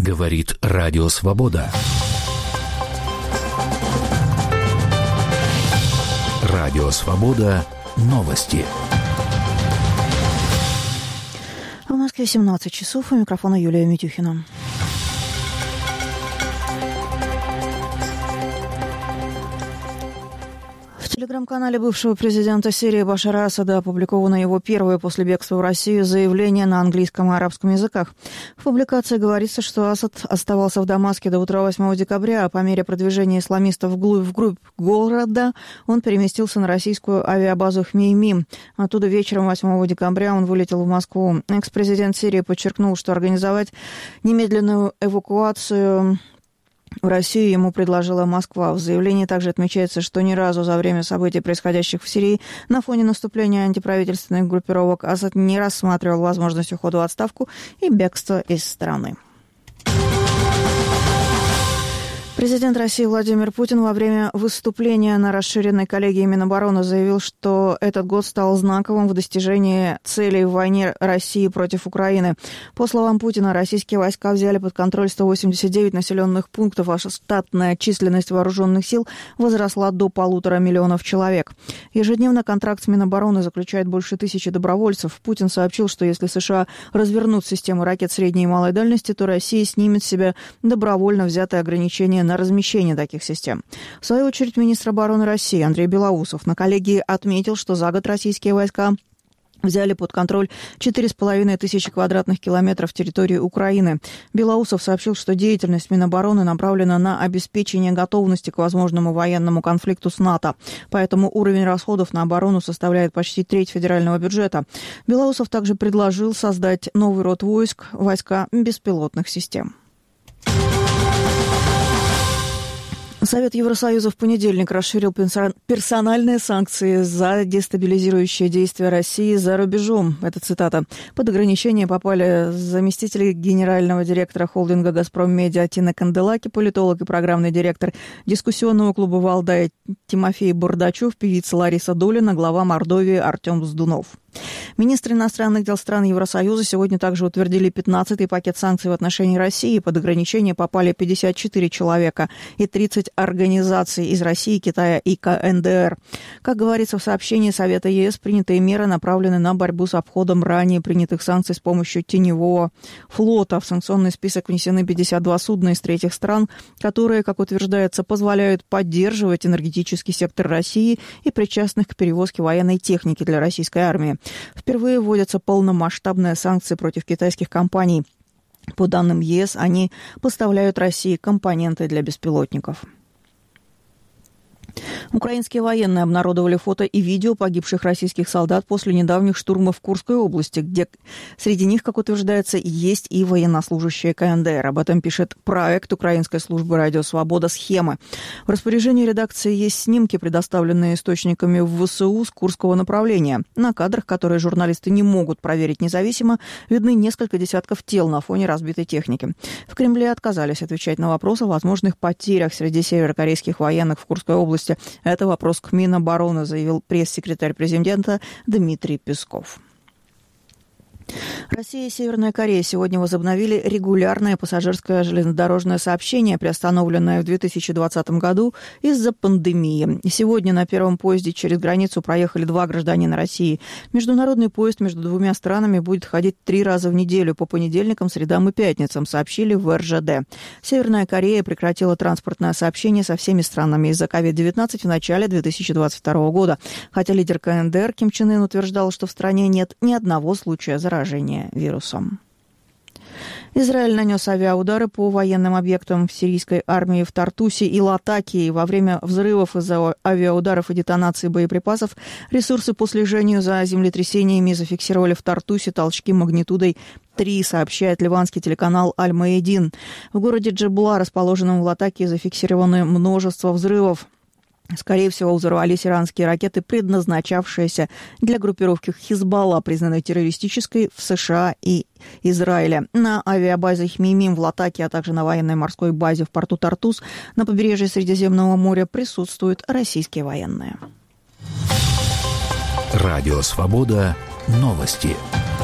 Говорит Радио Свобода. Радио Свобода. Новости. В Москве 17 часов. У микрофона Юлия Митюхина. В телеграм-канале бывшего президента Сирии Башара Асада опубликовано его первое после бегства в Россию заявление на английском и арабском языках. В публикации говорится, что Асад оставался в Дамаске до утра 8 декабря, а по мере продвижения исламистов вглубь города он переместился на российскую авиабазу Хмеймим. Оттуда вечером 8 декабря он вылетел в Москву. Экс-президент Сирии подчеркнул, что организовать немедленную эвакуацию в Россию ему предложила Москва. В заявлении также отмечается, что ни разу за время событий, происходящих в Сирии, на фоне наступления антиправительственных группировок, Асад не рассматривал возможность ухода в отставку и бегства из страны. Президент России Владимир Путин во время выступления на расширенной коллегии Минобороны заявил, что этот год стал знаковым в достижении целей в войне России против Украины. По словам Путина, российские войска взяли под контроль 189 населенных пунктов, а штатная численность вооруженных сил возросла до 1,5 миллиона человек. Ежедневно контракт с Минобороны заключает больше 1000 добровольцев. Путин сообщил, что если США развернут систему ракет средней и малой дальности, то Россия снимет с себя добровольно взятые ограничения на размещение таких систем. В свою очередь, министр обороны России Андрей Белоусов на коллегии отметил, что за год российские войска взяли под контроль 4500 квадратных километров территории Украины. Белоусов сообщил, что деятельность Минобороны направлена на обеспечение готовности к возможному военному конфликту с НАТО. Поэтому уровень расходов на оборону составляет почти треть федерального бюджета. Белоусов также предложил создать новый род войск – войска беспилотных систем. Совет Евросоюза в понедельник расширил персональные санкции за дестабилизирующие действия России за рубежом. Это цитата. Под ограничение попали заместители генерального директора холдинга «Газпром Медиа» Тина Канделаки, политолог и программный директор дискуссионного клуба «Валдай» Тимофей Бардачев, певица Лариса Долина, глава Мордовии Артем Сдунов. Министры иностранных дел стран Евросоюза сегодня также утвердили 15-й пакет санкций в отношении России. Под ограничение попали 54 человека и 30 организаций из России, Китая и КНДР. Как говорится в сообщении Совета ЕС, принятые меры направлены на борьбу с обходом ранее принятых санкций с помощью теневого флота. В санкционный список внесены 52 судна из третьих стран, которые, как утверждается, позволяют поддерживать энергетический сектор России и причастных к перевозке военной техники для российской армии. Впервые вводятся полномасштабные санкции против китайских компаний. По данным ЕС, они поставляют России компоненты для беспилотников. Украинские военные обнародовали фото и видео погибших российских солдат после недавних штурмов в Курской области, где среди них, как утверждается, есть и военнослужащие КНДР. Об этом пишет проект украинской службы «Радио Свобода» «Схемы». В распоряжении редакции есть снимки, предоставленные источниками в ВСУ с Курского направления. На кадрах, которые журналисты не могут проверить независимо, видны несколько десятков тел на фоне разбитой техники. В Кремле отказались отвечать на вопрос о возможных потерях среди северокорейских военных в Курской области. Это вопрос к Минобороны, заявил пресс-секретарь президента Дмитрий Песков. Россия и Северная Корея сегодня возобновили регулярное пассажирское железнодорожное сообщение, приостановленное в 2020 году из-за пандемии. Сегодня на первом поезде через границу проехали 2 гражданина России. Международный поезд между двумя странами будет ходить 3 раза в неделю по понедельникам, средам и пятницам, сообщили в РЖД. Северная Корея прекратила транспортное сообщение со всеми странами из-за COVID-19 в начале 2022 года. Хотя лидер КНДР Ким Чен Ын утверждал, что в стране нет ни одного случая заражения вирусом. Израиль нанес авиаудары по военным объектам сирийской армии в Тартусе и Латакии. Во время взрывов из-за авиаударов и детонации боеприпасов ресурсы по слежению за землетрясениями зафиксировали в Тартусе толчки магнитудой 3, сообщает ливанский телеканал Аль-Маэдин. В городе Джебла, расположенном в Латакии, зафиксировано множество взрывов. Скорее всего, взорвались иранские ракеты, предназначавшиеся для группировки Хизбалла, признанной террористической в США и Израиле. На авиабазе Хмеймим в Латаке, а также на военной морской базе в порту Тартус на побережье Средиземного моря присутствуют российские военные. Радио «Свобода». Новости.